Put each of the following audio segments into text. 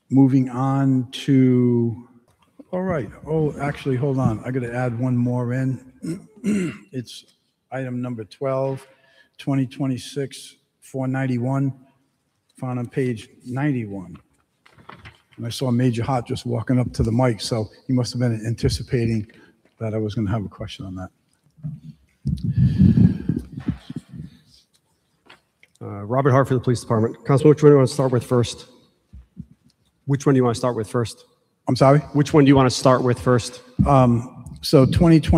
Moving on to, all right. Oh, actually, hold on. I got to add one more in. It's item number 12, 2026-491, found on page 91. And I saw Major Hart just walking up to the mic, so he must have been anticipating that I was going to have a question on that. Robert Hart for the Police Department. Councilman, which one do you want to start with first? Which one do you want to start with first? I'm sorry? Which one do you want to start with first? So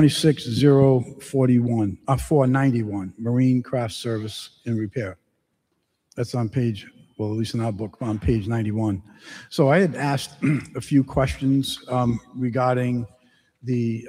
491, Marine Craft Service and Repair. That's on page, well, at least in our book, on page 91. So I had asked a few questions regarding the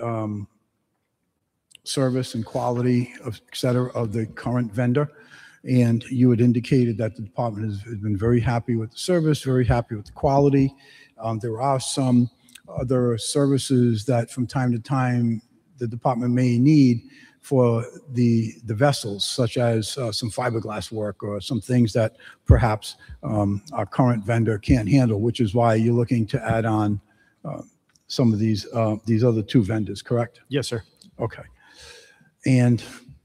service and quality of, et cetera, of the current vendor. And you had indicated that the department has been very happy with the service, very happy with the quality. There are some other services that from time to time the department may need for the vessels, such as some fiberglass work or some things that perhaps our current vendor can't handle, which is why you're looking to add on some of these other two vendors, correct? Yes, sir. Okay. And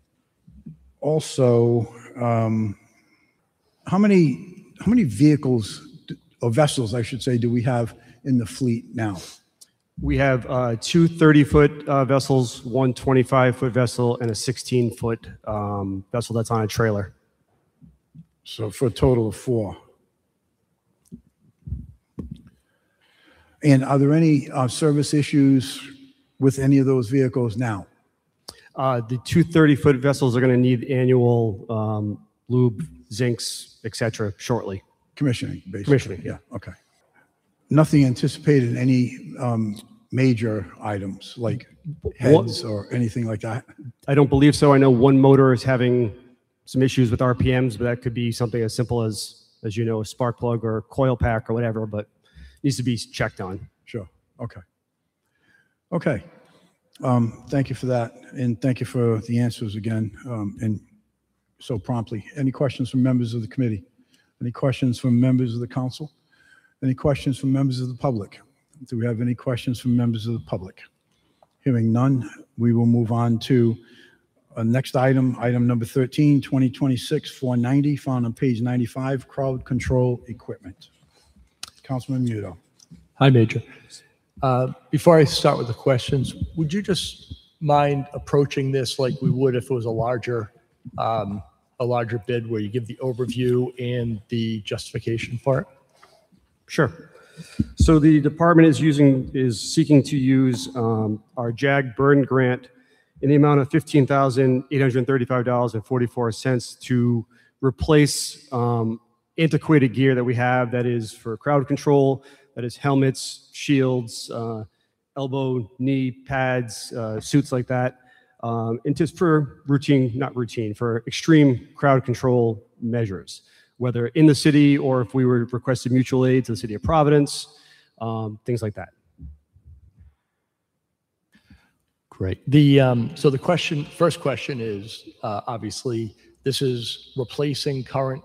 also, how many vehicles or vessels, I should say, do we have in the fleet now? We have two 30-foot vessels, one 25-foot vessel, and a 16-foot vessel that's on a trailer. So for a total of 4. And are there any service issues with any of those vehicles now? The two 30-foot vessels are going to need annual lube, zincs, etc. shortly. Commissioning, basically. Commissioning, yeah. Okay. Nothing anticipated in any major items like heads or anything like that? I don't believe so. I know one motor is having some issues with RPMs, but that could be something as simple as you know, a spark plug or coil pack or whatever, but needs to be checked on. Sure. Okay. Okay. Thank you for that, and thank you for the answers again, and so promptly. Any questions from members of the committee? Any questions from members of the council? Any questions from members of the public? Do we have any questions from members of the public? Hearing none, we will move on to next item, item number 13, 2026-490, found on page 95, crowd control equipment. Councilman Muto. Hi, Major. Before I start with the questions, would you just mind approaching this like we would if it was a larger bid where you give the overview and the justification part? Sure. So the department is seeking to use our JAG burn grant in the amount of $15,835.44 to replace antiquated gear that we have that is for crowd control, that is helmets, shields, elbow, knee pads, suits like that, and just for for extreme crowd control measures, whether in the city or if we were requested mutual aid to the city of Providence, things like that. Great. So the first question is, obviously, this is replacing current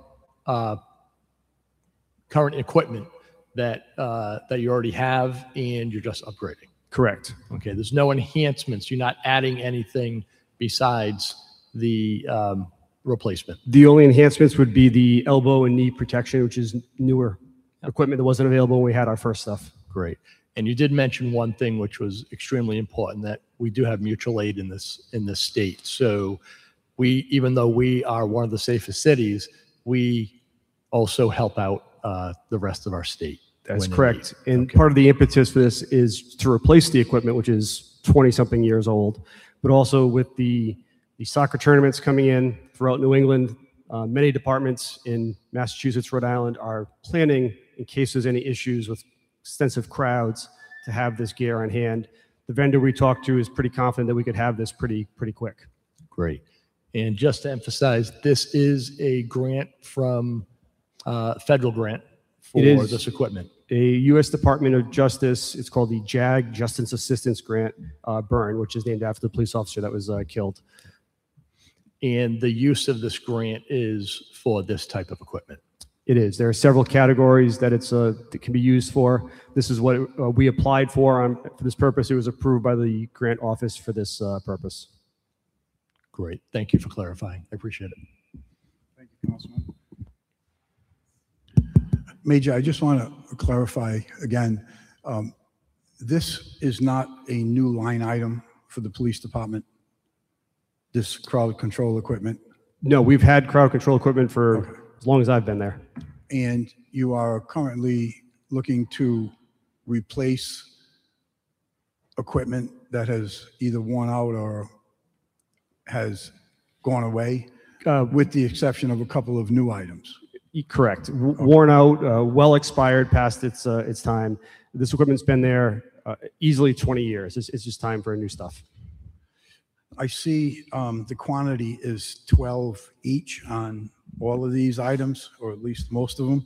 equipment that you already have, and you're just upgrading. Correct. Okay. There's no enhancements. You're not adding anything besides the replacement. The only enhancements would be the elbow and knee protection, which is newer equipment that wasn't available when we had our first stuff. Great. And you did mention one thing which was extremely important, that we do have mutual aid in this state. So even though we are one of the safest cities, we also help out the rest of our state. That's correct. And part of the impetus for this is to replace the equipment, which is 20-something years old, but also with the soccer tournaments coming in throughout New England, many departments in Massachusetts, Rhode Island are planning, in case there's any issues with extensive crowds, to have this gear on hand. The vendor we talked to is pretty confident that we could have this pretty quick. Great. And just to emphasize, this is a grant from federal grant for this equipment. A U.S. Department of Justice, it's called the JAG, Justice Assistance Grant, burn, which is named after the police officer that was killed. And the use of this grant is for this type of equipment. It is. There are several categories that that can be used for. This is what we applied for this purpose. It was approved by the grant office for this purpose. Great. Thank you for clarifying. I appreciate it. Thank you, Councilman. Major, I just want to clarify again, this is not a new line item for the police department, this crowd control equipment, No, we've had crowd control equipment for as long as I've been there. and you are currently looking to replace equipment that has either worn out or has gone away, with the exception of a couple of new items. Correct. Worn out, well expired, past its time. This equipment's been there easily 20 years. It's just time for new stuff. I see the quantity is 12 each on all of these items, or at least most of them.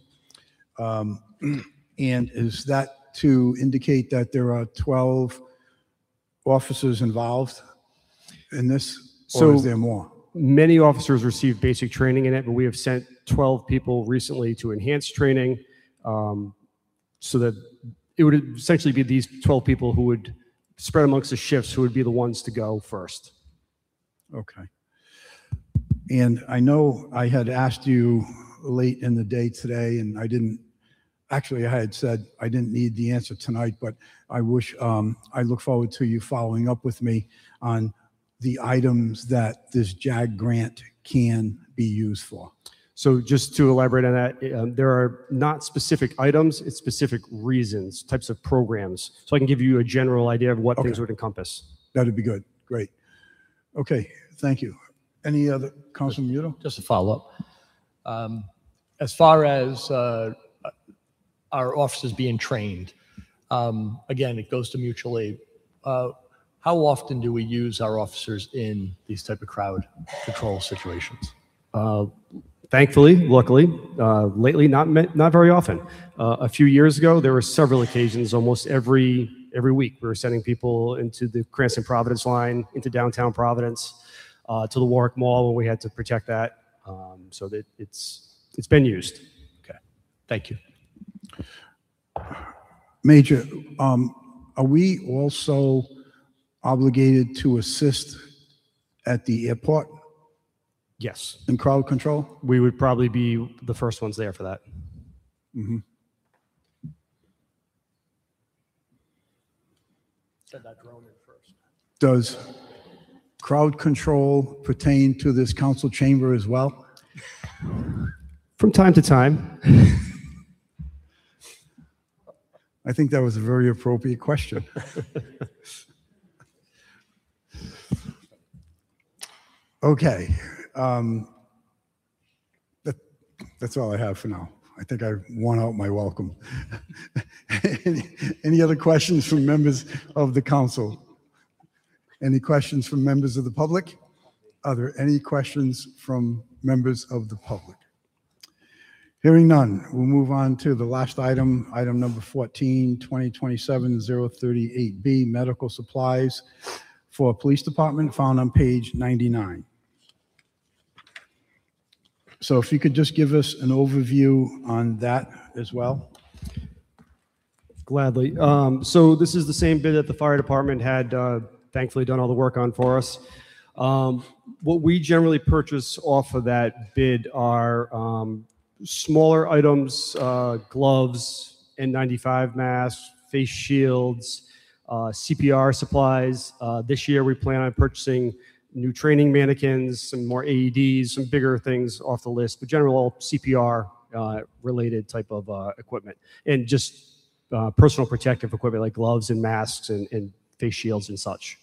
And is that to indicate that there are 12 officers involved in this, or So- is there more? Many officers receive basic training in it, but we have sent 12 people recently to enhanced training, so that it would essentially be these 12 people who would spread amongst the shifts who would be the ones to go first. Okay. And I know I had asked you late in the day today, and I had said I didn't need the answer tonight, but I look forward to you following up with me on the items that this JAG grant can be used for. So just to elaborate on that, there are not specific items, it's specific reasons, types of programs. So I can give you a general idea of what things would encompass. That'd be good. Great. Okay, thank you. Any other, Councilman Muto? Just a follow-up. As far as our officers being trained, again, it goes to mutual aid. How often do we use our officers in these type of crowd control situations? Thankfully, luckily, lately, not very often. A few years ago, there were several occasions, almost every week, we were sending people into the Cranston Providence line, into downtown Providence, to the Warwick Mall when we had to protect that. So that it's been used. Okay, thank you. Major, are we also obligated to assist at the airport Yes, in crowd control? we would probably be the first ones there for that. Send that drone in first. Does crowd control pertain to this council chamber as well? From time to time. I think that was a very appropriate question. Okay. That's all I have for now. I think I won out my welcome. Any other questions from members of the council? Any questions from members of the public? Are there any questions from members of the public? Hearing none, we'll move on to the last item, item number 14, 2027-038B, medical supplies for police department, found on page 99. So if you could just give us an overview on that as well. Gladly. So this is the same bid that the fire department had thankfully done all the work on for us. What we generally purchase off of that bid are smaller items, gloves, N95 masks, face shields, CPR supplies. This year we plan on purchasing new training mannequins, some more AEDs, some bigger things off the list, but general CPR related type of equipment, and just personal protective equipment like gloves and masks and face shields and such.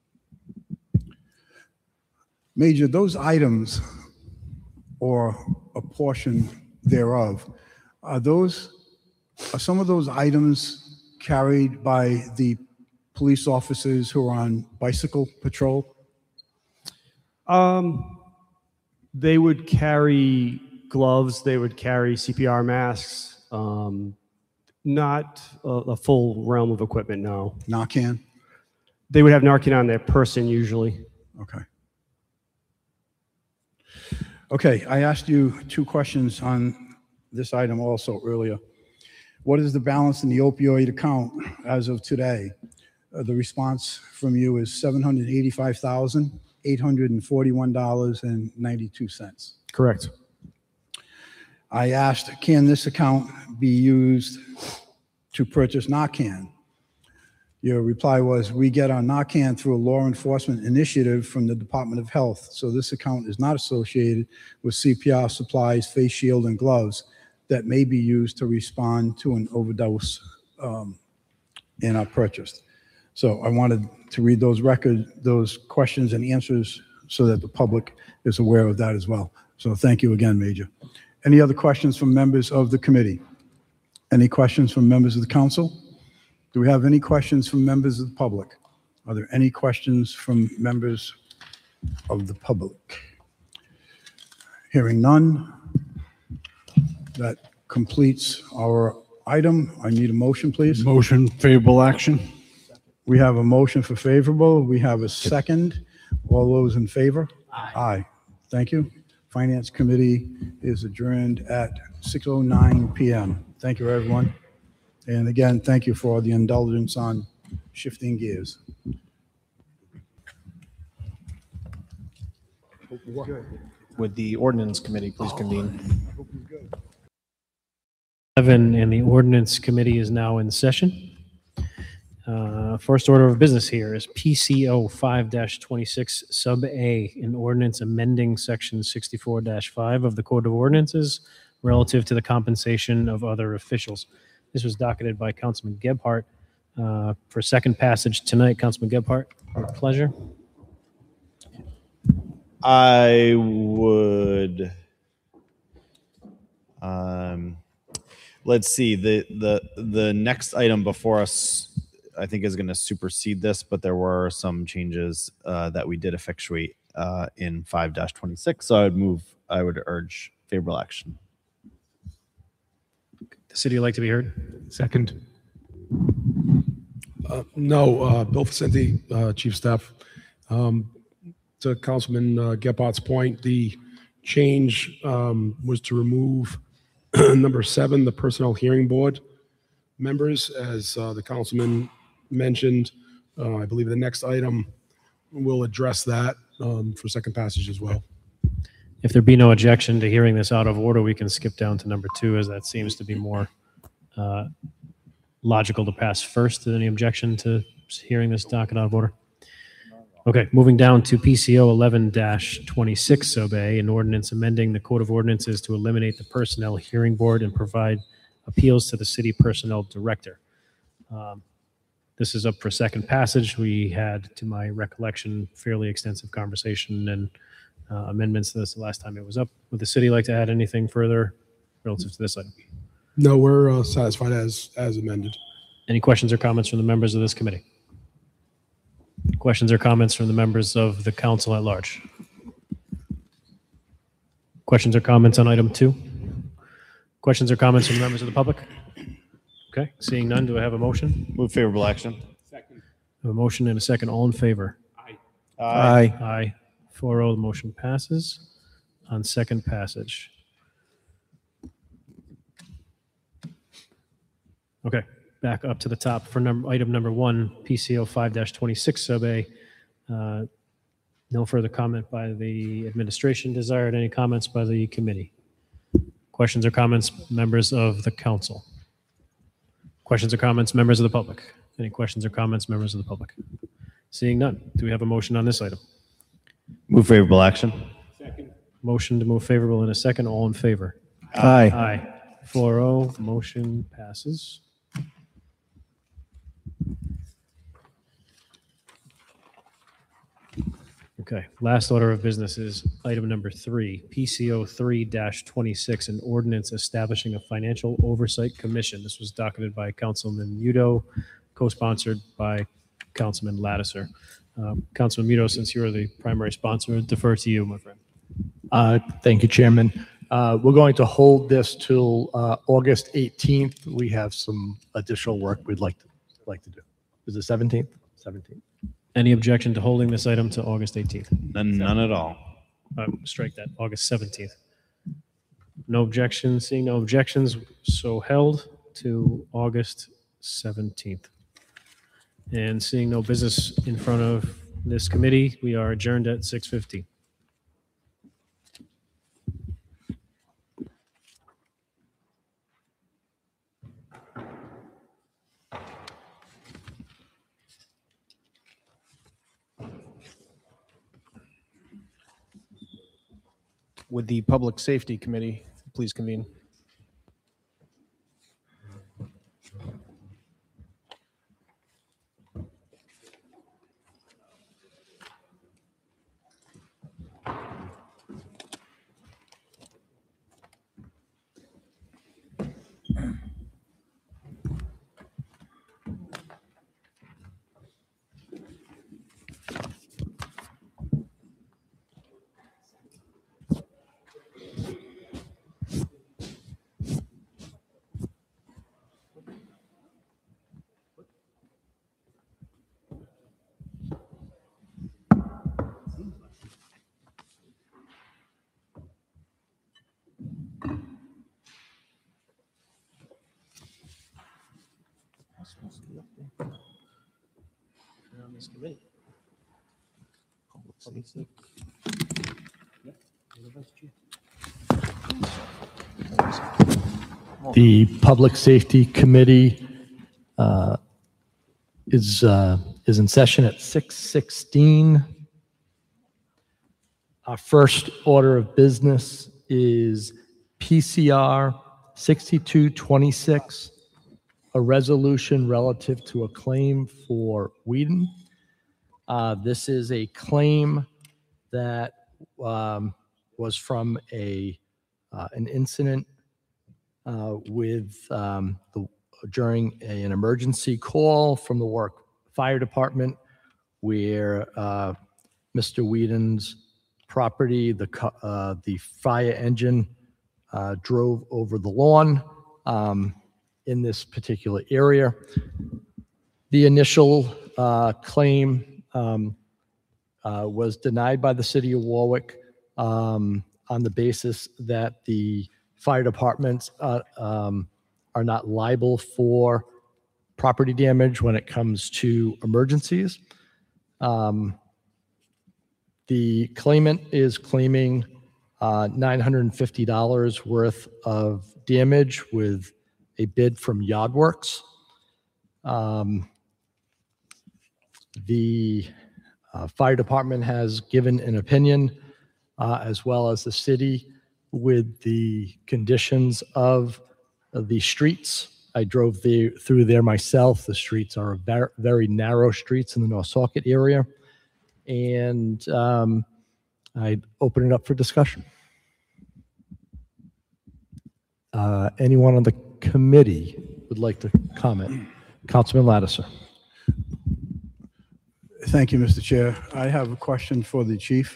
Major, those items, or a portion thereof, are some of those items carried by the police officers who are on bicycle patrol? They would carry gloves, they would carry CPR masks, not a full realm of equipment, no. Narcan? They would have Narcan on their person usually. Okay. Okay, I asked you two questions on this item also earlier. What is the balance in the opioid account as of today? The response from you is $785,841.92. Correct. I asked, can this account be used to purchase Narcan? Your reply was, we get our Narcan through a law enforcement initiative from the Department of Health, so this account is not associated with CPR supplies, face shield, and gloves that may be used to respond to an overdose in our purchase. So I wanted to read those questions and answers so that the public is aware of that as well. So thank you again, Major. Any other questions from members of the committee? Any questions from members of the council? Do we have any questions from members of the public? Are there any questions from members of the public? Hearing none, that completes our item. I need a motion, please. Motion, favorable action. We have a motion for favorable. We have a second. All those in favor? Aye. Thank you. Finance Committee is adjourned at 6:09 p.m. Thank you, everyone. And again, thank you for the indulgence on shifting gears. Would the ordinance committee please convene? 11, and the ordinance committee is now in session. First order of business here is PCO 5-26 sub A, an ordinance amending section 64-5 of the Code of Ordinances relative to the compensation of other officials. This was docketed by Councilman Gebhardt for second passage tonight. Councilman Gebhardt, with pleasure. I would, let's see, the next item before us, I think is going to supersede this, but there were some changes that we did effectuate in 5-26. So I would urge favorable action. The city would like to be heard. Second. No, Bill Vicente, Chief Staff. To Councilman Gephardt's point, the change was to remove number 7, the Personnel Hearing Board members, as the councilman mentioned. I believe the next item will address that for second passage as well. If there be no objection to hearing this out of order, we can skip down to number 2, as that seems to be more logical to pass first. Any objection to hearing this docket out of order? Okay, moving down to PCO 11-26 sub A, an ordinance amending the Code of Ordinances to eliminate the Personnel Hearing Board and provide appeals to the City Personnel Director. This is up for second passage. We had, to my recollection, fairly extensive conversation and amendments to this the last time it was up. Would the city like to add anything further relative to this item? No, we're satisfied as amended. Any questions or comments from the members of this committee? Questions or comments from the members of the council at large? Questions or comments on item 2? Questions or comments from the members of the public? Okay, seeing none, do I have a motion? Move favorable action. I have a motion and a second. All in favor? Aye. Aye. 4-0, the motion passes on second passage. Okay, back up to the top for item number 1, PCO 5-26 sub A. No further comment by the administration desired. Any comments by the committee? Questions or comments, members of the council? Questions or comments, members of the public? Any questions or comments, members of the public? Seeing none, do we have a motion on this item? Move favorable action. Motion to move favorable in a second. All in favor? Aye. Aye. 4-0, motion passes. Okay, last order of business is item number 3, PCO 3-26, an ordinance establishing a financial oversight commission. This was docketed by Councilman Muto, co-sponsored by Councilman Lattiser. Councilman Muto, since you're the primary sponsor, I defer to you, my friend. Thank you, Chairman. We're going to hold this till August 18th. We have some additional work we'd like to do. Is it 17th? 17th. Any objection to holding this item to August 18th? None at all. Strike that, August 17th. No objections, seeing no objections, so held to August 17th. And seeing no business in front of this committee, we are adjourned at 6:50. Would the Public Safety Committee please convene? The Public Safety Committee is in session at 6:16. Our first order of business is PCR 6226, a resolution relative to a claim for Whedon. This is a claim that was from an incident during an emergency call from the Warwick Fire Department, where Mr. Whedon's property, the fire engine drove over the lawn in this particular area. The initial claim was denied by the city of Warwick on the basis that the fire departments are not liable for property damage when it comes to emergencies. The claimant is claiming $950 worth of damage with a bid from Yardworks. The fire department has given an opinion, as well as the city, with the conditions of the streets. I drove through there myself. The streets are very narrow streets in the North Socket area. And I'd open it up for discussion. Anyone on the committee would like to comment? Councilman Lattiser. Thank you, Mr. Chair. I have a question for the chief.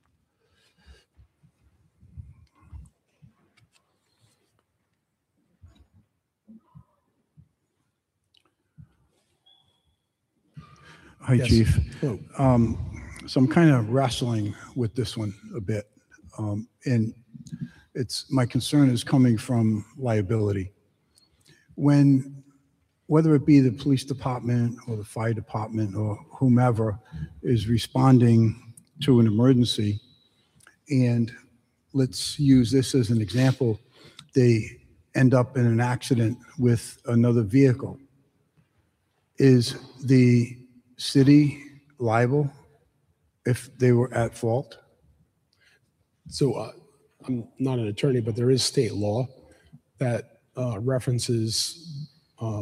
Hi, Yes. Chief. Hello. So I'm kind of wrestling with this one a bit. And my concern is coming from liability. Whether it be the police department or the fire department or whomever is responding to an emergency, and let's use this as an example, they end up in an accident with another vehicle. Is the city liable if they were at fault? So I'm not an attorney, but there is state law that references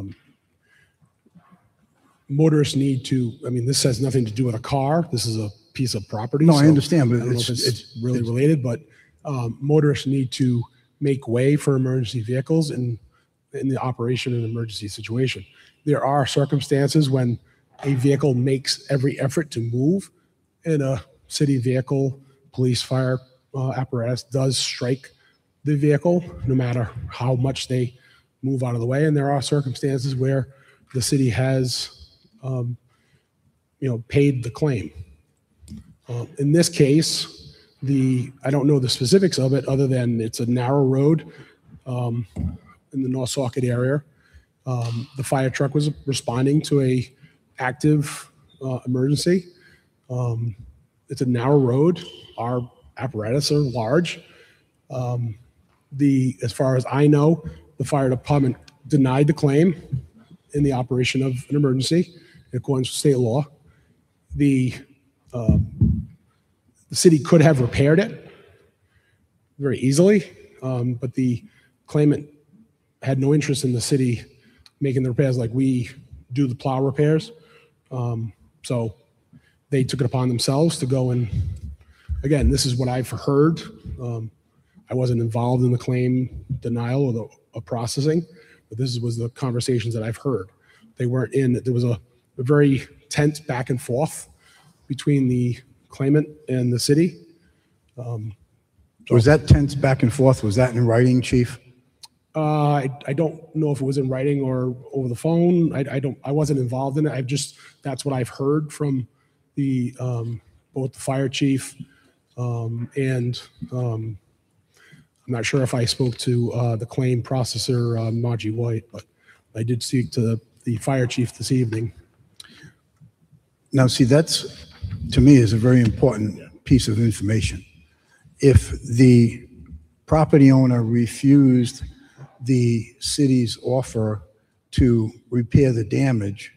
motorists need to, this has nothing to do with a car. This is a piece of property. No, I so understand, but I don't know if it's it's really related, but motorists need to make way for emergency vehicles in the operation of an emergency situation. There are circumstances when a vehicle makes every effort to move, and a city vehicle, police, fire apparatus does strike the vehicle, no matter how much they move out of the way. And there are circumstances where the city has, paid the claim. In this case, I don't know the specifics of it other than it's a narrow road in the North Socket area. The fire truck was responding to a active emergency. It's a narrow road. Our apparatus are large. As far as I know, the fire department denied the claim in the operation of an emergency in accordance with state law. The city could have repaired it very easily, but the claimant had no interest in the city making the repairs like we do the plow repairs. So they took it upon themselves to go and, again, this is what I've heard. I wasn't involved in the claim denial or the processing, but this was the conversations that I've heard. They weren't in, there was a very tense back and forth between the claimant and the city. Was that tense back and forth? Was that in writing, Chief? I don't know if it was in writing or over the phone. I wasn't involved in it. That's what I've heard from the, both the fire chief, and, I'm not sure if I spoke to, the claim processor, Margie White, but I did speak to the fire chief this evening. Now, see, that's, to me, is a very important piece of information. If the property owner refused the city's offer to repair the damage,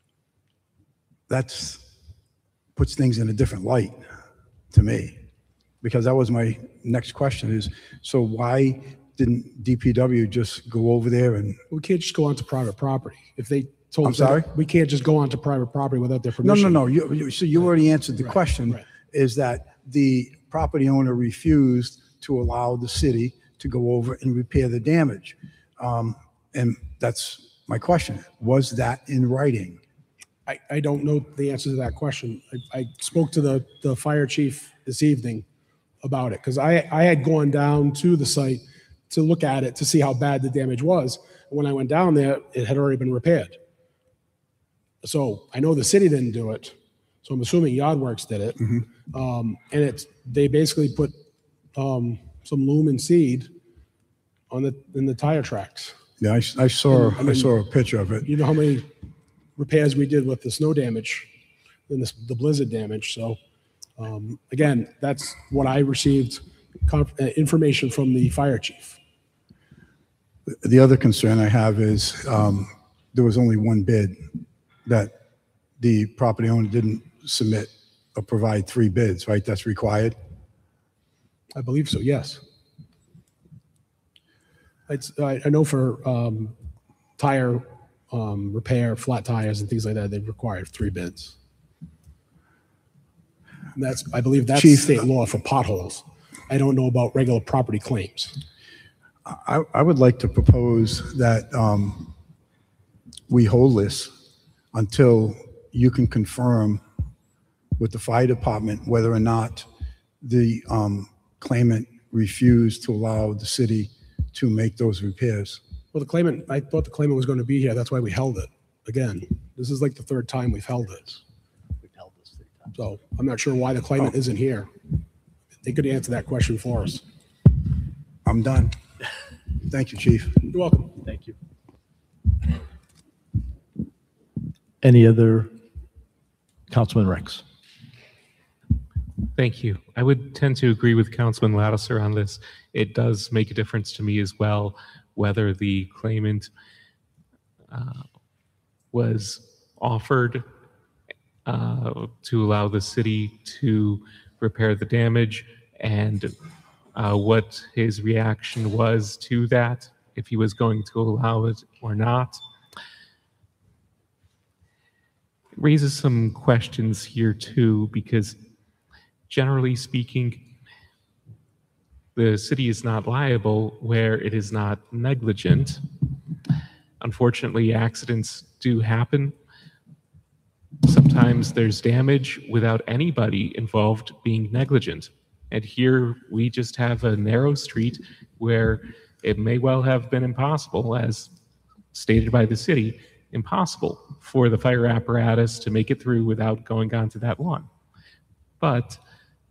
that puts things in a different light to me. Because that was my next question is, so why didn't DPW just go over there and... We can't just go onto private property. If they told I'm us that sorry? we can't just go onto private property without their No, permission. no, no. So you already answered the question, right. is that the property owner refused to allow the city to go over and repair the damage. And that's my question. Was that in writing? I don't know the answer to that question. I spoke to the fire chief this evening about it because I had gone down to the site to look at it to see how bad the damage was. And when I went down there, it had already been repaired. So I know the city didn't do it. So I'm assuming Yardworks did it. And they basically put some lumen seed in the tire tracks. Yeah, I saw a picture of it. You know how many repairs we did with the snow damage and the blizzard damage. So again, that's what I received information from the fire chief. The other concern I have is there was only one bid that the property owner didn't submit or provide 3 bids, right? That's required? I believe so, yes. I know for tire repair, flat tires and things like that, they require 3 bids. And I believe that's Chief, state law for potholes. I don't know about regular property claims. I would like to propose that we hold this until you can confirm with the fire department whether or not the claimant refused to allow the city to make those repairs. Well, I thought the claimant was going to be here. That's why we held it. Again, this is like the 3rd time we've held it. So I'm not sure why the claimant isn't here. They could answer that question for us. I'm done. Thank you, Chief. You're welcome. Thank you. Any other? Councilman Rex. Thank you. I would tend to agree with Councilman Lattiser on this. It does make a difference to me as well whether the claimant was offered to allow the city to repair the damage and what his reaction was to that, if he was going to allow it or not. It raises some questions here too, because generally speaking, the city is not liable where it is not negligent. Unfortunately, accidents do happen. Sometimes there's damage without anybody involved being negligent. And here we just have a narrow street where it may well have been impossible, as stated by the city, impossible for the fire apparatus to make it through without going onto that lawn. But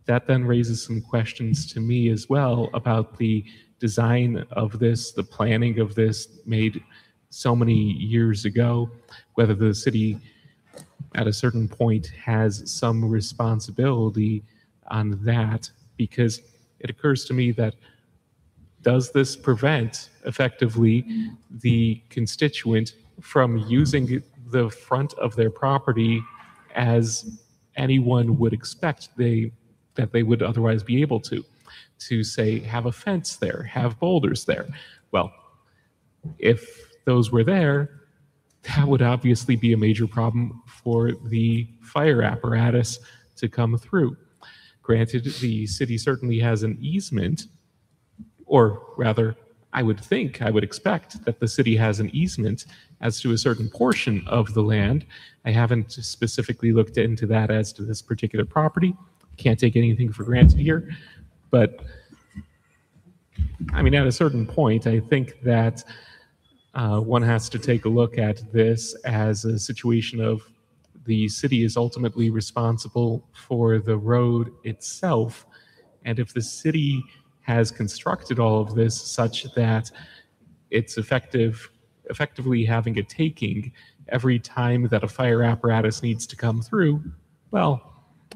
that then raises some questions to me as well about the design of this, the planning of this made so many years ago, whether the city at a certain point has some responsibility on that, because it occurs to me that does this prevent effectively the constituent from using the front of their property as anyone would expect that they would otherwise be able to say, have a fence there, have boulders there? Well, if those were there, that would obviously be a major problem for the fire apparatus to come through. Granted, the city certainly has an easement, or rather, I would expect that the city has an easement as to a certain portion of the land. I haven't specifically looked into that as to this particular property. Can't take anything for granted here. But, I mean, at a certain point, I think that one has to take a look at this as a situation of the city is ultimately responsible for the road itself. And if the city has constructed all of this such that it's effectively having a taking every time that a fire apparatus needs to come through, well,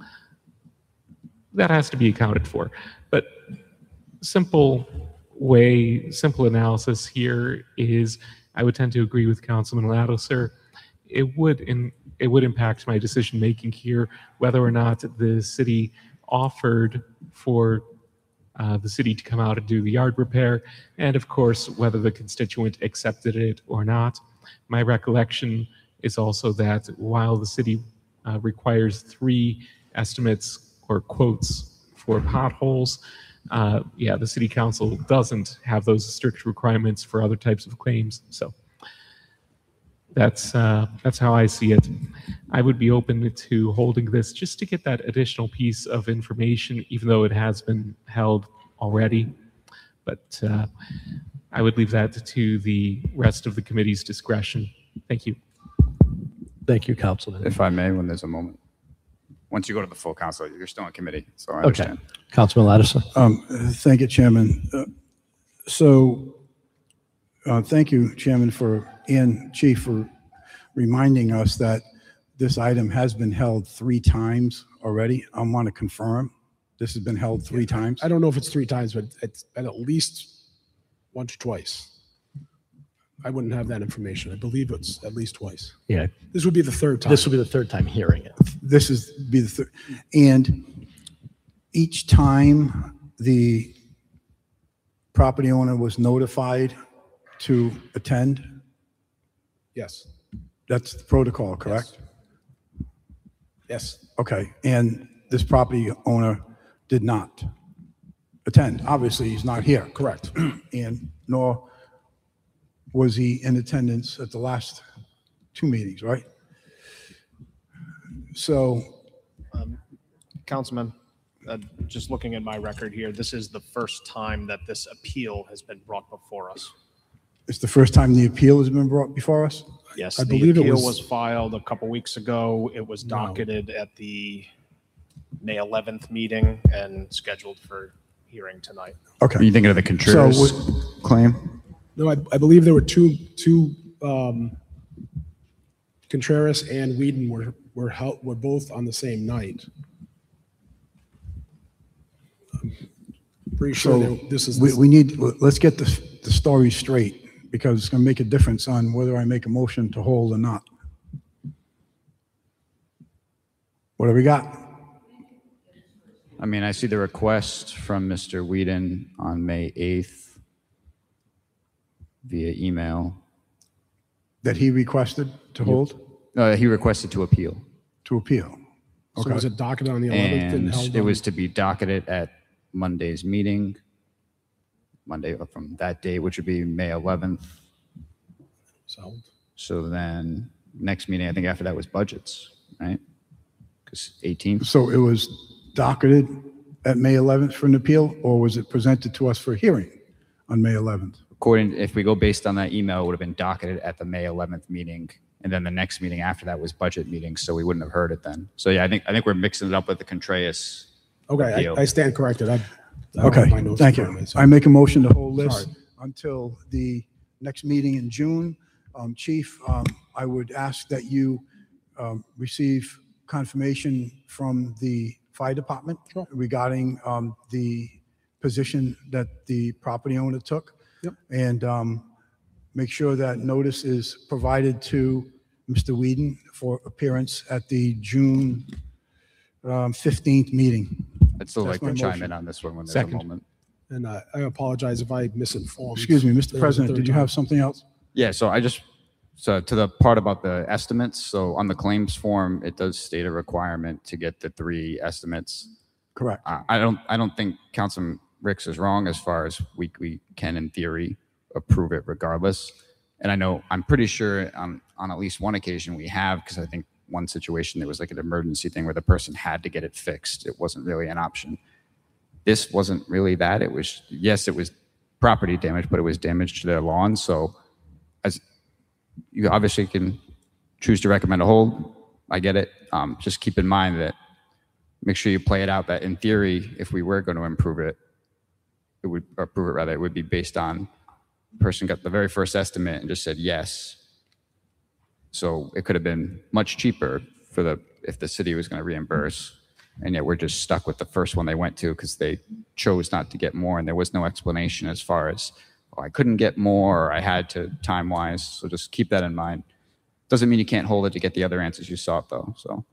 that has to be accounted for. But simple analysis here is, I would tend to agree with Councilman Ladouceur. It would impact my decision making here whether or not the city offered for the city to come out and do the yard repair, and of course whether the constituent accepted it or not. My recollection is also that while the city requires 3 estimates or quotes for potholes, the city council doesn't have those strict requirements for other types of claims. So that's how I see it. I would be open to holding this just to get that additional piece of information, even though it has been held already. But I would leave that to the rest of the committee's discretion. Thank you. Thank you, Councilman. If I may, when there's a moment. Once you go to the full council, you're still in committee, so I understand. Okay. Councilman Ladouceur. Thank you, Chairman. Thank you, Chairman, and Chief, for reminding us that this item has been held 3 times already. I want to confirm this has been held 3 times. I don't know if it's 3 times, but it's been at least once or twice. I wouldn't have that information. I believe it's at least twice. Yeah, This would be the 3rd time. this will be the 3rd time hearing it. This is be the third. And each time the property owner was notified to attend, Yes. that's the protocol, correct? Yes. Okay, and this property owner did not attend. Obviously, he's not here. Correct. And nor was he in attendance at the last 2 meetings, right? So, Councilman, just looking at my record here, this is the first time that this appeal has been brought before us. it's the first time the appeal has been brought before us? Yes, I the believe it appeal was- was filed a couple weeks ago. It was No. docketed at the May 11th meeting and scheduled for hearing tonight. Are Okay. you thinking of the Contreras So claim? No, I believe there were two Contreras and Whedon were both on the same night. I'm pretty sure So this is. let's get the story straight, because it's going to make a difference on whether I make a motion to hold or not. What do we got? I mean, I see the request from Mr. Whedon on May 8th via email. That he requested to hold, He requested to appeal. to appeal? So was it docketed on the 11th and held And it on- was to be docketed at Monday's meeting, Monday from that date, which would be May 11th. So So then next meeting, I think after that was budgets, right? Because 18th. So it was docketed at May 11th for an appeal, or was it presented to us for a hearing on May 11th? If we go based on that email, it would have been docketed at the May 11th meeting. And then the next meeting after that was budget meeting, so we wouldn't have heard it then. So yeah, I think we're mixing it up with the Contreras Okay, appeal. I stand corrected. I don't Okay, have my notes in thank front of you. me, so- I make a motion to hold this Sorry. until the next meeting in June. Chief, I would ask that you receive confirmation from the fire department regarding the position that the property owner took. Yep. And make sure that notice is provided to Mr. Whedon for appearance at the June 15th meeting. I'd still That's like to my chime motion. in on this one when there's Second. a moment. And I apologize if I misinformed. Excuse me, There Mr. was a President, third did you time. have something else? Yeah, so to the part about the estimates, so on the claims form, it does state a requirement to get the 3 estimates. Correct. I don't think Councilman Ricks is wrong as far as we can in theory approve it regardless. And I know, I'm pretty sure on at least one occasion we have, because I think one situation there was like an emergency thing where the person had to get it fixed. It wasn't really an option. This wasn't really that. It was, yes, it was property damage, but it was damage to their lawn. So as you obviously can choose to recommend a hold, I get it. Just keep in mind that make sure you play it out that in theory, if we were going to improve it, it would be based on the person got the very first estimate and just said yes. So it could have been much cheaper if the city was going to reimburse. And yet we're just stuck with the first one they went to because they chose not to get more. And there was no explanation as far as, oh, I couldn't get more or I had to time-wise. So just keep that in mind. Doesn't mean you can't hold it to get the other answers you sought though,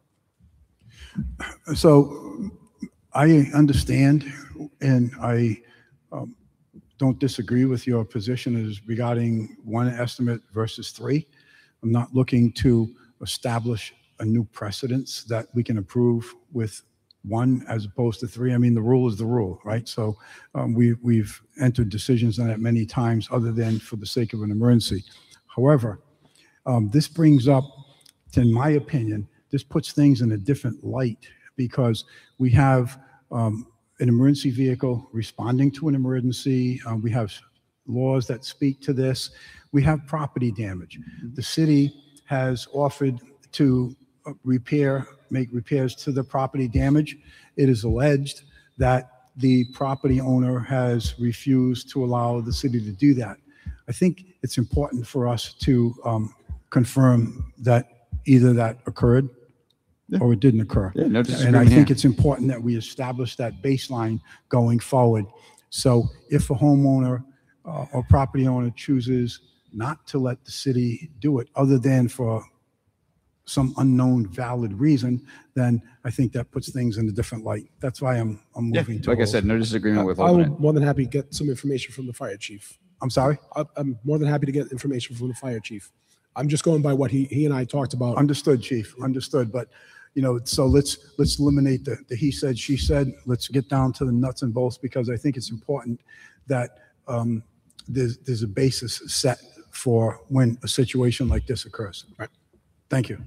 So I understand, and I don't disagree with your position as regarding one estimate versus 3. I'm not looking to establish a new precedence that we can approve with 1 as opposed to 3. I mean, the rule is the rule, right? So we've entered decisions on it many times other than for the sake of an emergency. However, this brings up, in my opinion, this puts things in a different light because we have an emergency vehicle responding to an emergency. We have laws that speak to this. We have property damage. The city has offered to make repairs to the property damage. It is alleged that the property owner has refused to allow the city to do that. I think it's important for us to confirm that either that occurred or it didn't occur. Yeah, no And I disagreement think here. it's important that we establish that baseline going forward. So if a homeowner or property owner chooses not to let the city do it, other than for some unknown valid reason, then I think that puts things in a different light. That's why I'm moving to like I hold. said, no disagreement with I holding will it. more than happy to get some information from the fire chief. I'm sorry? I'm more than happy to get information from the fire chief. I'm just going by what he and I talked about. Understood, Chief, understood. But, so let's eliminate the he said, she said. Let's get down to the nuts and bolts because I think it's important that there's a basis set for when a situation like this occurs. Right. Thank you.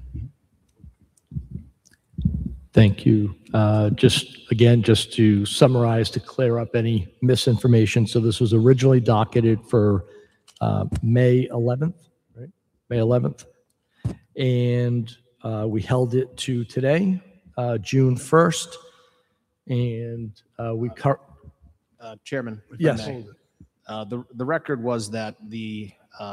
Thank you. Just to summarize, to clear up any misinformation. So this was originally docketed for May 11th, right? May 11th. And we held it to today, June 1st. And Chairman, if I Yes. may. The record was that the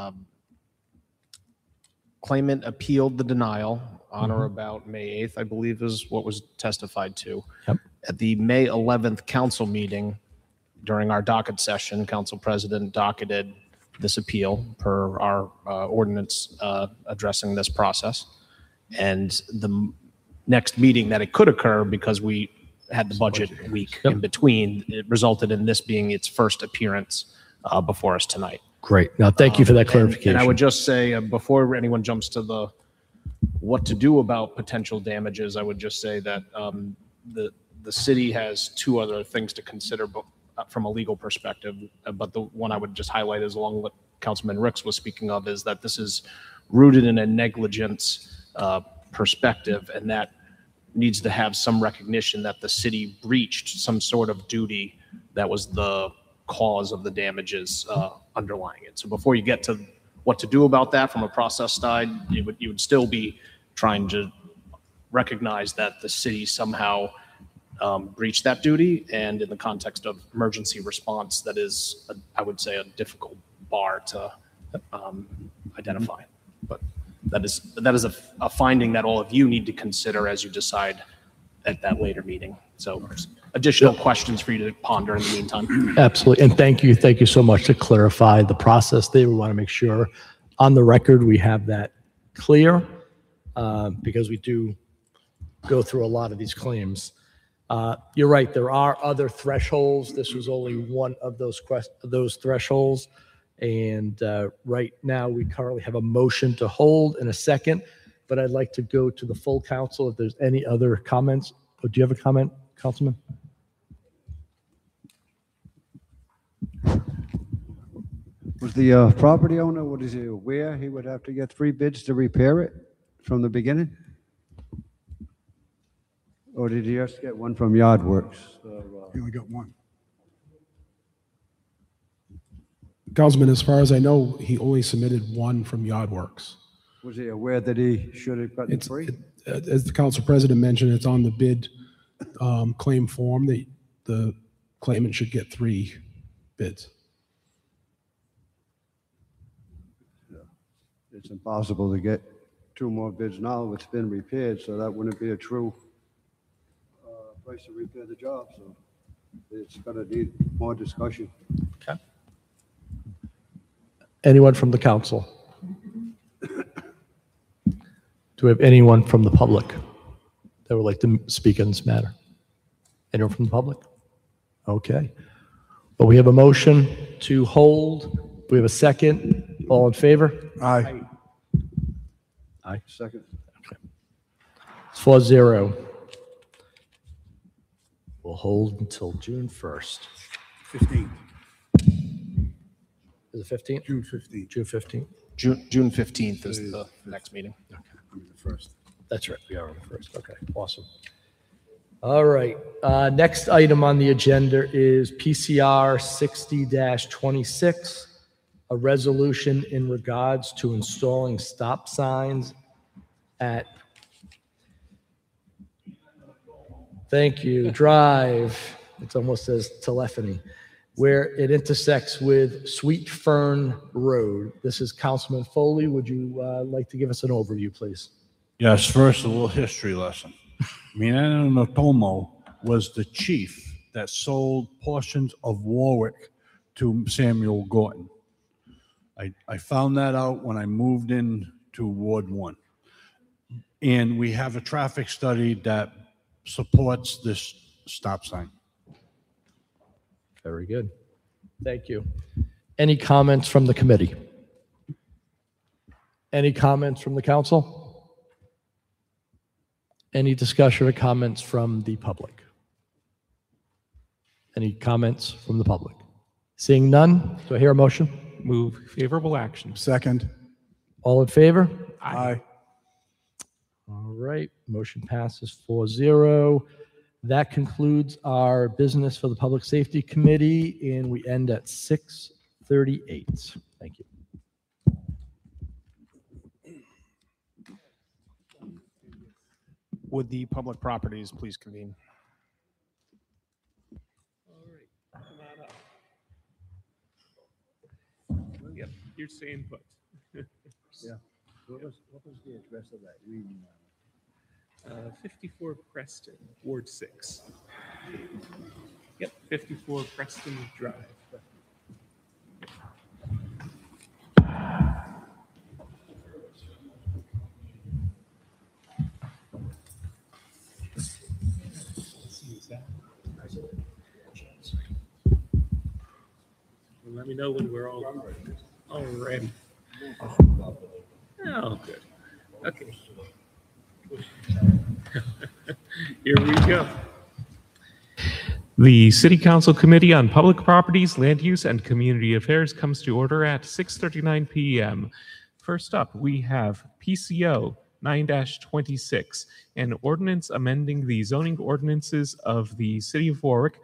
claimant appealed the denial on or about May 8th, I believe is what was testified to. Yep. At the May 11th council meeting, during our docket session, council president docketed this appeal per our ordinance addressing this process. And the next meeting that it could occur, because we had the budget week in between, it resulted in this being its first appearance before us tonight. Great. Now, thank you for that And clarification. I would just say, before anyone jumps to the what to do about potential damages, I would just say that the city has 2 other things to consider from a legal perspective. But the one I would just highlight is along what Councilman Ricks was speaking of, is that this is rooted in a negligence perspective, and that needs to have some recognition that the city breached some sort of duty that was the cause of the damages underlying it. So before you get to what to do about that from a process side, you would still be trying to recognize that the city somehow breach that duty. And in the context of emergency response, that is, I would say, a difficult bar to identify. But that is a finding that all of you need to consider as you decide at that later meeting. So additional questions for you to ponder in the meantime. Absolutely. And thank you so much to clarify the process there. We want to make sure on the record we have that clear because we do go through a lot of these claims. You're right. There are other thresholds. This was only one of those thresholds. And right now we currently have a motion to hold in a second, but I'd like to go to the full council if there's any other comments. Oh, do you have a comment, Councilman? Was the property owner, what is he aware he would have to get 3 bids to repair it from the beginning? Or did he just get one from Yardworks? You only got one. Councilman, as far as I know, he only submitted one from Yardworks. Was he aware that he should have gotten It's, 3? as the council president mentioned, it's on the bid claim form that the claimant should get 3 bids. It's impossible to get 2 more bids now. It's been repaired, so that wouldn't be a true price to repair the job. So it's going to need more discussion. Okay. Anyone from the council? Do we have anyone from the public that would like to speak on this matter? Anyone from the public? Okay. Well, we have a motion to hold. We have a second. All in favor? Aye. Aye. Second. It's 4-0. We'll hold until June 1st. 15th, Is it 15th? June 15th. June 15th? June 15th is the next meeting. Okay, I mean the 1st. That's right. We are on the 1st. Okay, awesome. All right. Next item on the agenda is PCR 60-26, a resolution in regards to installing stop signs at, thank you, Drive. It's almost as telephony, where it intersects with Sweet Fern Road. This is Councilman Foley. Would you like to give us an overview, please? Yes, first a little history lesson. Minano Notomo was the chief that sold portions of Warwick to Samuel Gorton. I found that out when I moved in to Ward 1. And we have a traffic study that supports this stop sign. Very good. Thank you. Any comments from the committee? Any comments from the council? Any discussion or comments from the public? Any comments from the public? Seeing none, do I hear a motion? Move favorable action. Second. All in favor? Aye. All right, motion passes 4-0. That concludes our business for the Public Safety Committee, and we end at 6:38. Thank you. Would the public properties please convene? All right, come on up. Yep, you're staying put. Yeah. What was the address of that? 54 Preston, Ward 6. Yep, 54 Preston Drive. Let me know when we're all ready. Oh, good. Okay. Here we go. The City Council Committee on Public Properties, Land Use, and Community Affairs comes to order at 6:39 p.m. First up, we have PCO 9-26, an ordinance amending the zoning ordinances of the City of Warwick,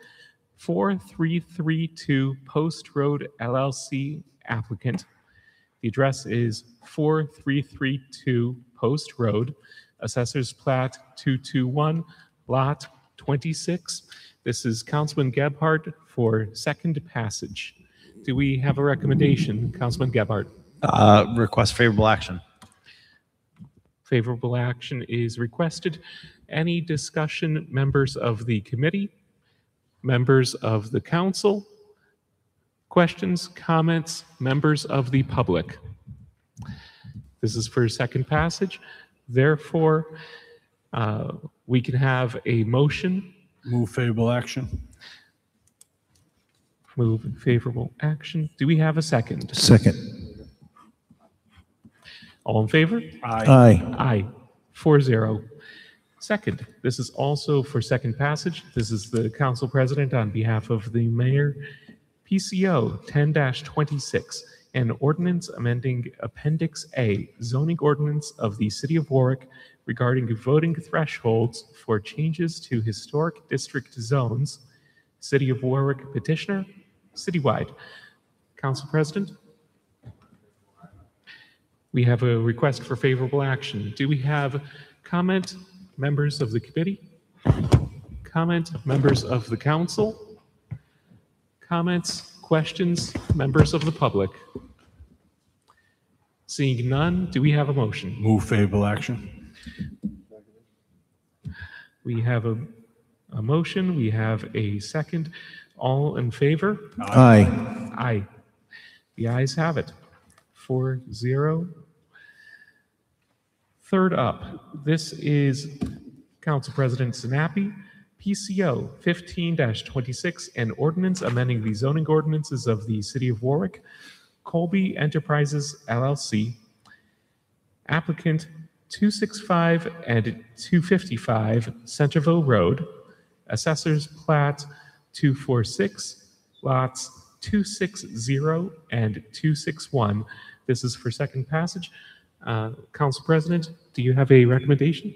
4332 Post Road LLC applicant. The address is 4332 Post Road, Assessor's Plat 221, Lot 26. This is Councilman Gebhardt for second passage. Do we have a recommendation, Councilman Gebhardt? Request favorable action. Favorable action is requested. Any discussion, members of the committee, members of the council? Questions, comments, members of the public? This is for second passage. Therefore, we can have a motion. Move favorable action. Move favorable action. Do we have a second? Second. All in favor? Aye. Aye. 4-0. Second, this is also for second passage. This is the council president on behalf of the mayor. PCO 10-26, an ordinance amending Appendix A, zoning ordinance of the City of Warwick regarding voting thresholds for changes to historic district zones. City of Warwick petitioner, citywide. Council President? We have a request for favorable action. Do we have comment, members of the committee? Comment, members of the council? Comments, questions, members of the public? Seeing none, do we have a motion? Move favorable action. We have a motion, we have a second. All in favor? Aye. Aye. The ayes have it. 4-0. Third up, this is Council President Sinapi, PCO 15-26, an ordinance amending the zoning ordinances of the City of Warwick, Colby Enterprises LLC, applicant 265 and 255 Centerville Road, Assessor's Plat 246, lots 260 and 261. This is for second passage. Council President, do you have a recommendation?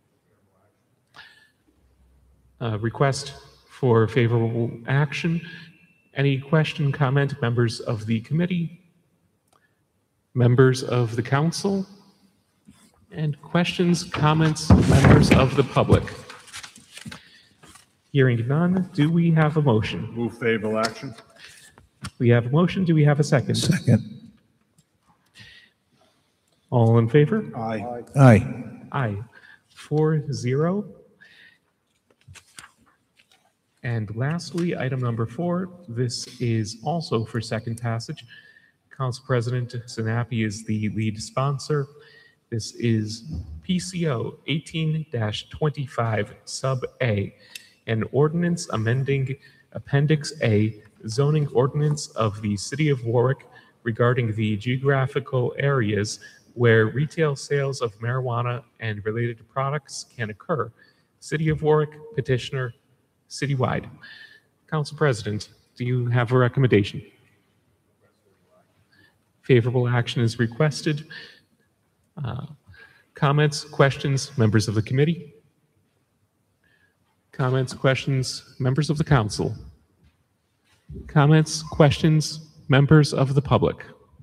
Request for favorable action. Any question, comment, members of the committee, members of the council, and questions, comments, members of the public? Hearing none, do we have a motion? Move favorable action. We have a motion. Do we have a second? Second. All in favor? Aye. Aye. Aye. 4-0. And lastly, item number 4, this is also for second passage. Council President Sinapi is the lead sponsor. This is PCO 18-25 Sub A, an ordinance amending Appendix A, zoning ordinance of the City of Warwick regarding the geographical areas where retail sales of marijuana and related products can occur. City of Warwick petitioner, citywide. Council President, do you have a recommendation? Favorable action is requested. Comments, questions, members of the committee? Comments, questions, members of the council? Comments, questions, members of the public?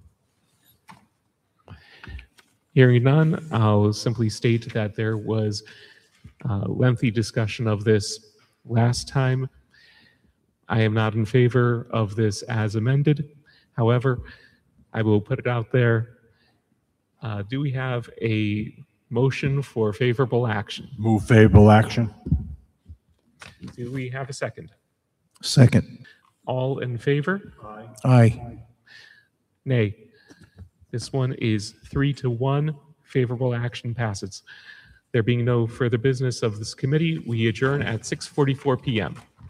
Hearing none, I'll simply state that there was lengthy discussion of this last time. I am not in favor of this as amended. However, I will put it out there. Do we have a motion for favorable action? Move favorable action. Do we have a second? Second. All in favor? Aye. Nay. This one is 3-1. Favorable action passes. There being no further business of this committee, we adjourn at 6:44 p.m.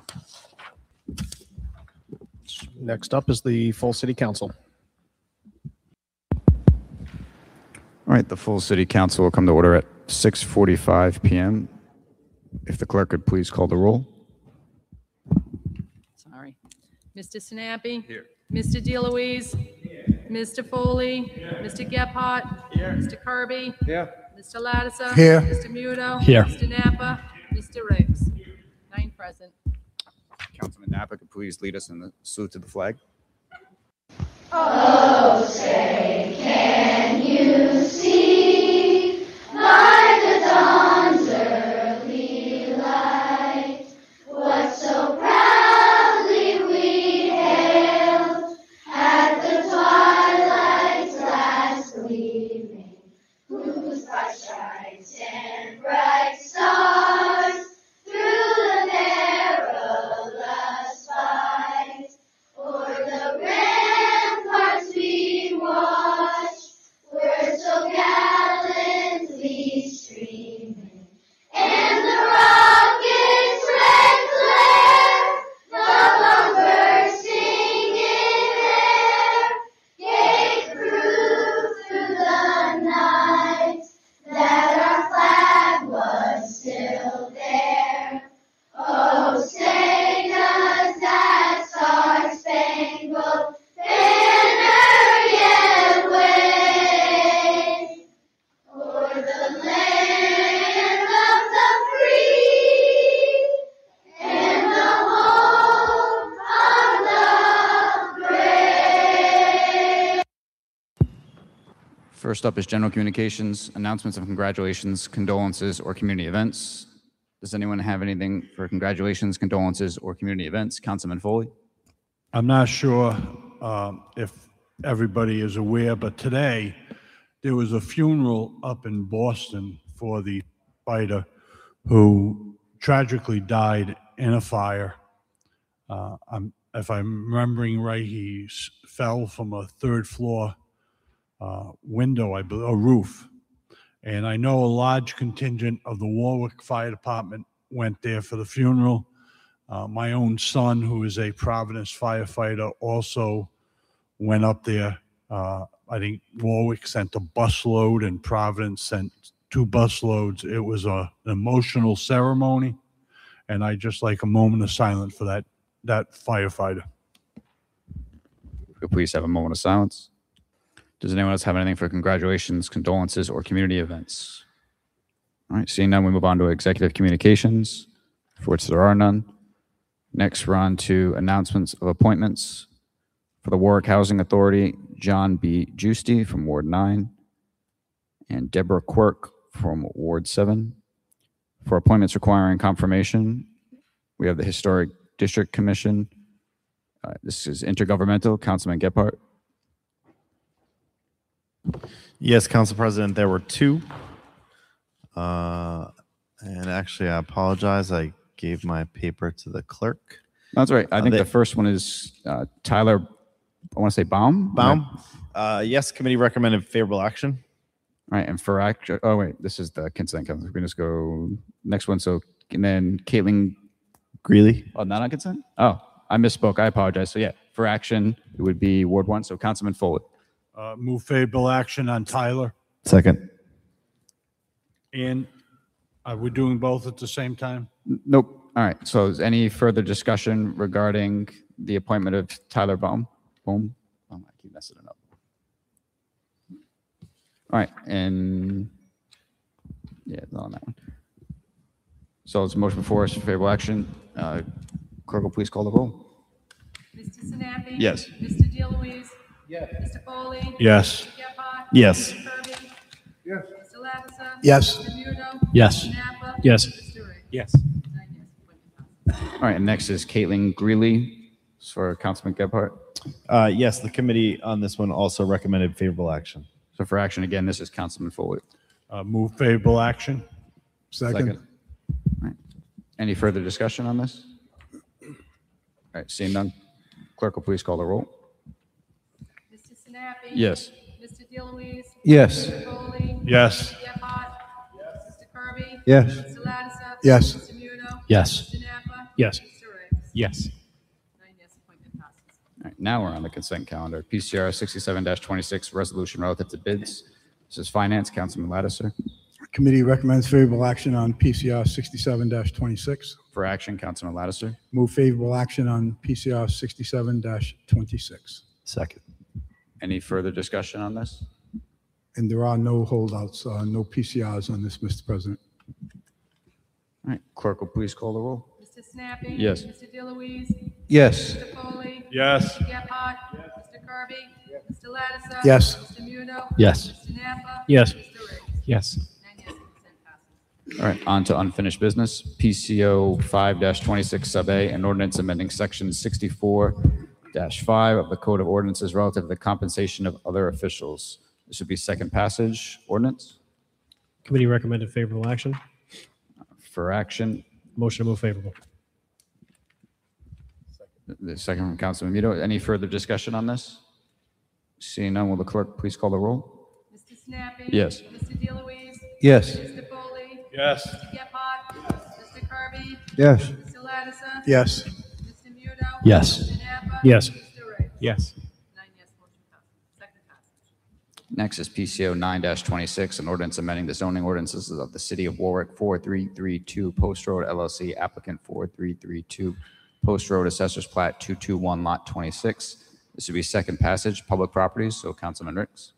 Next up is the full city council. All right, the full city council will come to order at 6:45 p.m. If the clerk could please call the roll. Sorry. Mr. Sinapi? Here. Mr. DeLuise? Here. Mr. Foley? Here. Mr. Gebhardt? Here. Mr. Kirby? Here. Mr. Lattiser? Here. Mr. Muto? Here. Mr. Napa? Mr. Riggs? 9 present. Councilman Napa could please lead us in the salute to the flag. Oh, say, can you see by the dawn's early light First up is general communications, announcements of congratulations, condolences, or community events. Does anyone have anything for congratulations, condolences, or community events? Councilman Foley? I'm not sure if everybody is aware, but today there was a funeral up in Boston for the fighter who tragically died in a fire. If I'm remembering right, he fell from a third floor window, I believe, a roof. And I know a large contingent of the Warwick Fire Department went there for the funeral. My own son, who is a Providence firefighter, also went up there. I think Warwick sent a busload and Providence sent 2 busloads. It was an emotional ceremony, and I just like a moment of silence for that firefighter. Please have a moment of silence. Does anyone else have anything for congratulations, condolences, or community events? All right, seeing none, we move on to executive communications, for which there are none. Next, we're on to announcements of appointments. For the Warwick Housing Authority, John B. Giusti from Ward 9 and Deborah Quirk from Ward 7. For appointments requiring confirmation, we have the Historic District Commission. This is intergovernmental. Councilman Gephardt. Yes, Council President, there were 2. And actually, I apologize. I gave my paper to the clerk. That's right. I think the first one is Tyler, I want to say Baum? Yes, committee recommended favorable action. All right, and for action, oh wait, this is the consent calendar. We can just go next one. So, and then Caitlin Greeley. Oh, not on consent? Oh, I misspoke. I apologize. So yeah, for action, it would be Ward 1. So Councilman Foley. Move favorable action on Tyler. Second. And are we doing both at the same time? Nope. All right. So is any further discussion regarding the appointment of Tyler Baum? Boom. Oh, I keep messing it up. All right. And yeah, not on that one. So it's a motion before us for favorable action. Clerk will please call the roll. Mr. Sinapi? Yes. Mr. DeLuise? Yes. Mr. Foley? Yes. Mr. Gephardt? Yes. Mr. Kirby? Yes. Mr. Lattiser? Yes. Mr. Muno? Yes. Mr. Napa? Yes. Mr. Riggs? Yes. 9 yes, appointment passes. All right. And next is Caitlin Greeley for Councilman Gephardt. Yes, the committee on this one also recommended favorable action. So for action, again, this is Councilman Foley. Move favorable action. Second. All right. Any further discussion on this? All right. Seeing none, clerk will please call the roll. Mr. Sinapi? Yes. Mr. DeLuise? Yes. Mr. Foley? Yes. Mr. Gephardt? Yes. Mr. Kirby? Yes. Mr. Lattiser? Yes. Mr. Muno? Yes. Mr. Napa? Yes. Mr. Riggs? Yes. 9 yes, appointment passes. All right, now we're on the consent calendar. PCR 67-26, resolution relative to bids. This is Finance, Councilman Lattiser. Committee recommends favorable action on PCR 67-26. For action, Councilman Lattiser. Move favorable action on PCR 67-26. Second. Any further discussion on this? And there are no holdouts, no PCRs on this, Mr. President. All right, clerk will please call the roll. Mr. Sinapi? Yes. Mr. DeLuise? Yes. Mr. Foley? Yes. Mr. Gephardt? Mr. Kirby? Mr. Lattiser? Yes. Mr. Muno? Yes. Mr. Napa? Yes. Mr. Riggs? Yes. 9 yes, consent passes. All right, on to unfinished business. PCO 5-26 sub A, an ordinance amending section 64-5 of the Code of Ordinances relative to the compensation of other officials. This would be second passage ordinance. Committee recommended favorable action. For action, Motion to move favorable. the second from Councilman Mito. Any further discussion on this? Seeing none, will the clerk please call the roll? Mr. Sinapi? Yes. Mr. DeLuise? Yes. Mr. Foley? Yes. Mr. Gephardt? Mr. Kirby? Yes. Mr. Lattiser? Yes. Mr. Muno? Yes. Mr. Napa? Yes. Mr. Riggs? Yes. 9 yes, motion passes. Second passage. Next is PCO 9-26, an ordinance amending the zoning ordinances of the City of Warwick, 4332 Post Road LLC, applicant 4332 Post Road, Assessors Plat 221, Lot 26. This would be second passage, public properties, so Councilman Ricks.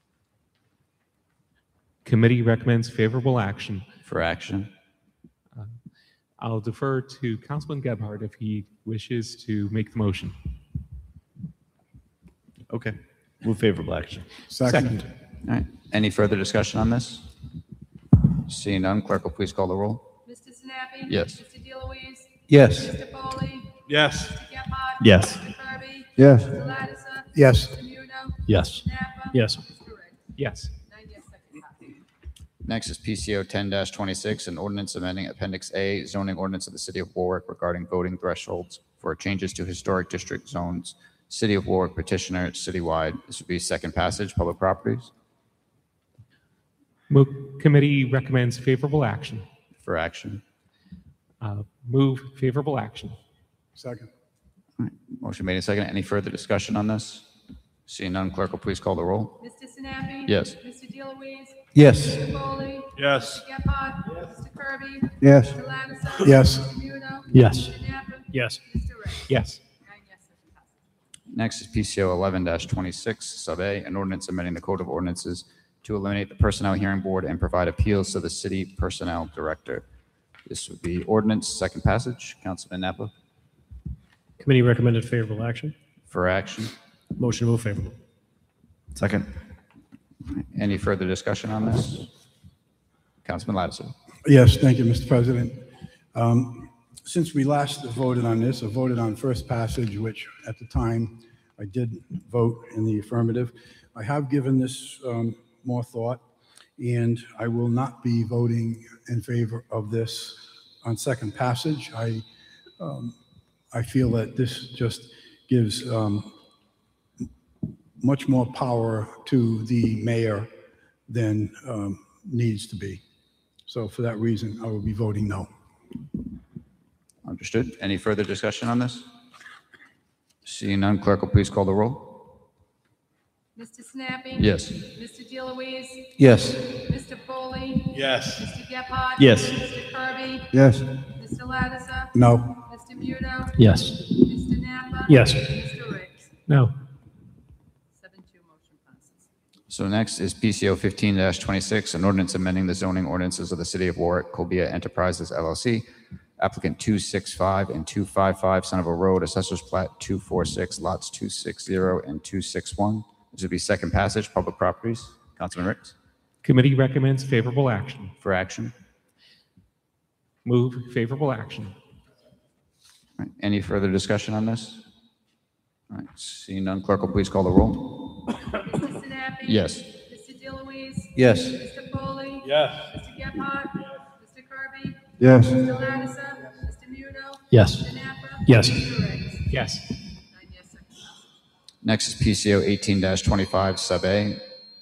Committee recommends favorable action. For action, I'll defer to Councilman Gebhardt if he wishes to make the motion. Okay. Move favorable action. Second. all right. Any further discussion on this? Seeing none, clerk will please call the roll. Mr. Sinapi? Yes. Mr. DeLuise? Yes. Mr. Foley? Yes. Mr. Gephardt? Yes. Mr. Kirby? Yes. Mr. Lattiser? Yes. Mr. Muno? Yes. Mr. Napa? Yes. Mr. Riggs? Yes. 9 yes, second passage. Next is PCO 10-26, an ordinance amending Appendix A zoning ordinance of the City of Warwick regarding voting thresholds for changes to historic district zones. City of Warwick petitioner citywide. This would be second passage, public properties. Committee recommends favorable action. For action. Move favorable action. Second. Motion made and second. Any further discussion on this? Seeing none, clerk will please call the roll. Mr. Sinapi? Yes. Mr. DeLuise? Yes. Mr. Foley? Yes. Mr. Gephardt? Mr. Kirby? Yes. Mr. Lattiser? Yes. Mr. Muno? Yes. Mr. Napa? Yes. Mr. Riggs? Yes. 9 yes, second passage. Next is PCO 11-26, sub A, an ordinance amending the Code of Ordinances to eliminate the Personnel Hearing Board and provide appeals to the City Personnel Director. This would be ordinance, second passage. Councilman Napa, Committee recommended favorable action. for action. Motion to move favorable. Second. Any further discussion on this? Councilman Lattiser. Yes, thank you, Mr. President. Since we last voted on this, I voted on first passage, which at the time I did vote in the affirmative. I have given this more thought, and I will not be voting in favor of this on second passage. I feel that this just gives much more power to the mayor than needs to be. So for that reason, I will be voting no. Understood. Any further discussion on this? Seeing none, clerk will please call the roll. Mr. Sinapi? Yes. Mr. DeLuise? Yes. Mr. Foley? Yes. Mr. Gephardt? Yes. Mr. Kirby? Yes. Mr. Lattiser? No. Mr. Muno? Yes. Mr. Napa? Yes. Mr. Riggs? No. 7-2, motion passes. So next is PCO 15-26, an ordinance amending the zoning ordinances of the City of Warwick, Colbia Enterprises LLC. Applicant 265 and 255 Centerville Road, Assessors Plat 246, lots 260 and 261. This would be second passage, public properties. Councilman Ricks, Committee recommends favorable action. for action. Move favorable action. All right, any further discussion on this? All right, seeing none, clerk will please call the roll. Mr. Sinapi? Yes. Mr. DeLuise? Yes. Mr. Foley? Yes. Mr. Gephardt? Mr. Kirby? Yes. Mr. Lattiser? Mr. Muno? Yes. Mr. Napa? Yes. Mr. Riggs? Yes. 9 yes, second passage. Next is PCO 18-25, sub A.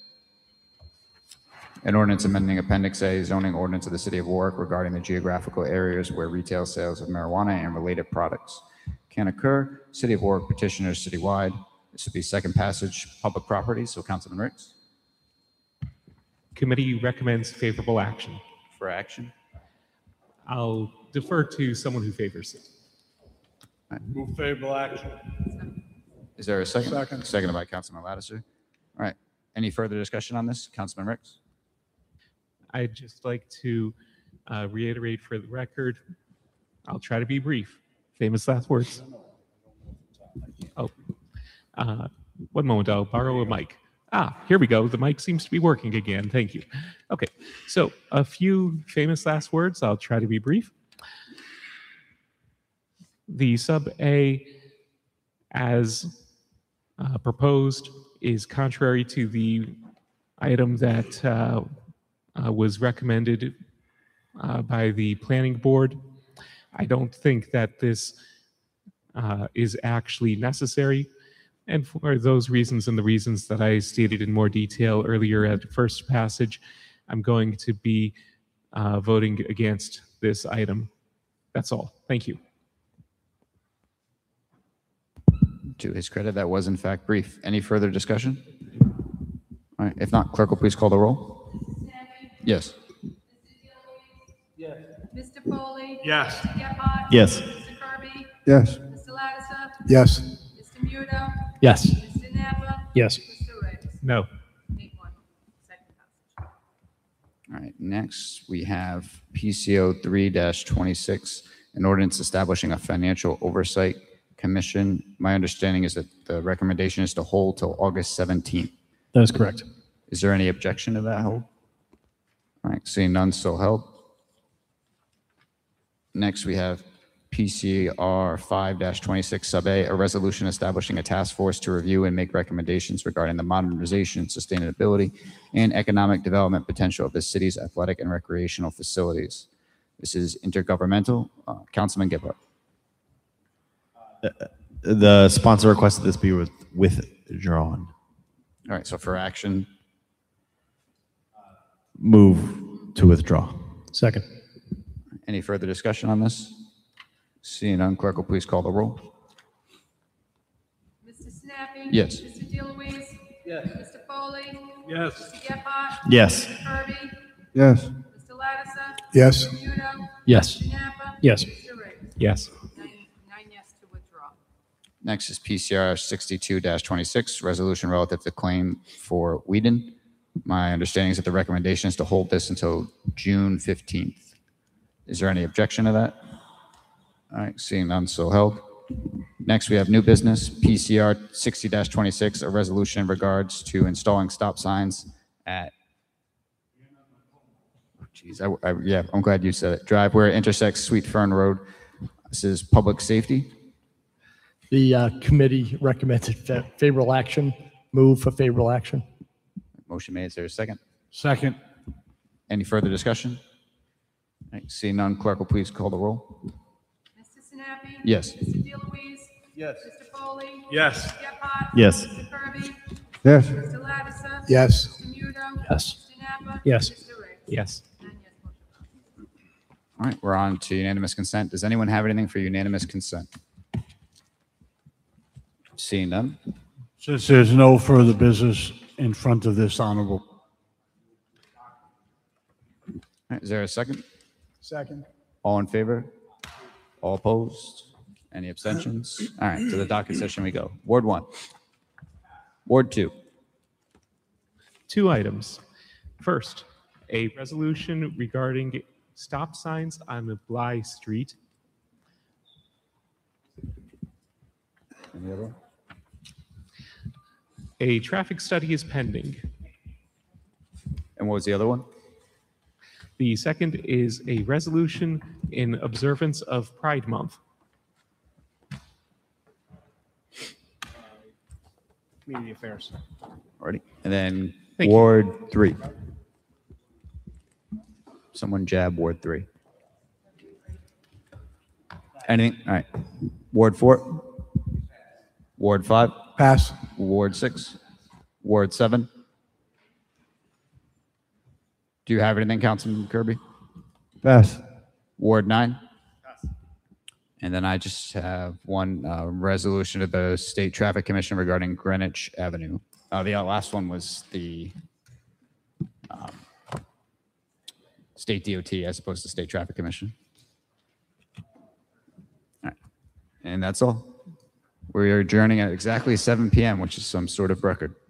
An ordinance amending Appendix A zoning ordinance of the City of Warwick regarding the geographical areas where retail sales of marijuana and related products can occur. City of Warwick petitioners citywide. This would be second passage, public property. So Councilman Ricks, Committee recommends favorable action. for action. I'll defer to someone who favors it. Move favorable action. Is there a second? Second. Seconded by Councilman Lattiser. All right. Any further discussion on this? Councilman Ricks? I'd just like to reiterate for the record, I'll try to be brief. Famous last words. Oh, 1 moment, I'll borrow a mic. Here we go. The mic seems to be working again. Thank you. Okay, so a few famous last words. I'll try to be brief. The sub A, as proposed, is contrary to the item that was recommended by the planning board. I don't think that this is actually necessary. And for those reasons and the reasons that I stated in more detail earlier at first passage, I'm going to be voting against this item. That's all. Thank you. To his credit, that was in fact brief. Any further discussion? All right. If not, clerk will please call the roll. Yes. Mr. Foley? Yes. Mr. Gephardt? Yes. Mr. Kirby? Yes. Mr. Lattiser? Yes. Mr. Muno? Yes. Mr. Napa? Yes. Mr. Riggs? No. 8-1, second passage. All right. Next, we have PCO 3-26, an ordinance establishing a financial oversight commission. My understanding is that the recommendation is to hold till August 17th. That is correct. Is there any objection to that hold? All right, seeing none, so held. Next, we have PCR 5-26 sub A, a resolution establishing a task force to review and make recommendations regarding the modernization, sustainability, and economic development potential of the city's athletic and recreational facilities. This is intergovernmental. Councilman Gephardt. The sponsor requested this be withdrawn. All right, so for action, Move to withdraw. Second. any further discussion on this? Seeing none, clerk will please call the roll. Mr. Sinapi? Yes. Mr. DeLuise? Yes. Mr. Foley? Yes. Mr. Gephardt? Yes. Mr. Kirby? Yes. Mr. Lattiser? Yes. Mr. Muno? Yes. Mr. Napa? Yes. Mr. Riggs? Yes. Nine yes to withdraw. Next is PCR 62-26, resolution relative to claim for Whedon. My understanding is that the recommendation is to hold this until June 15th. Is there any objection to that? All right, seeing none, so held. Next, we have new business, PCR 60-26, a resolution in regards to installing stop signs at, geez, yeah, I'm glad you said it. Drive where it intersects Sweet Fern Road. This is public safety. The committee recommended favorable action. Move for favorable action. Motion made. Is there a second? Second. Any further discussion? All right, seeing none, clerk will please call the roll. Mr. Sinapi? Yes. Mr. DeLuise? Yes. Mr. Foley? Yes. Mr. Gephardt? Yes. Mr. Kirby? Yes. Mr. Lattiser? Yes. Mr. Muno? Yes. Mr. Napa? Yes. Mr. Riggs? Yes. 9 yes, motion passes. All right, we're on to unanimous consent. Does anyone have anything for unanimous consent? Seeing none. Since there's no further business in front of this honorable. All right, is there a second? Second. All in favor? All opposed? Any abstentions? All right, to the docket session we go. Ward 1. Ward 2. 2 items. First, a resolution regarding stop signs on Bly Street. Any other? A traffic study is pending. And what was the other one? The second is a resolution in observance of Pride Month. Community Affairs. Already. And then Thank you. Ward 3. Someone jab Ward 3. Anything? All right. Ward 4. Ward 5. Pass. Ward 6. Ward 7. Do you have anything, Councilman Kirby? Pass. Ward 9. And then I just have one resolution of the State Traffic Commission regarding Greenwich Avenue. The last one was the State DOT as opposed to State Traffic Commission. All right. And that's all. We are adjourning at exactly 7 p.m., which is some sort of record.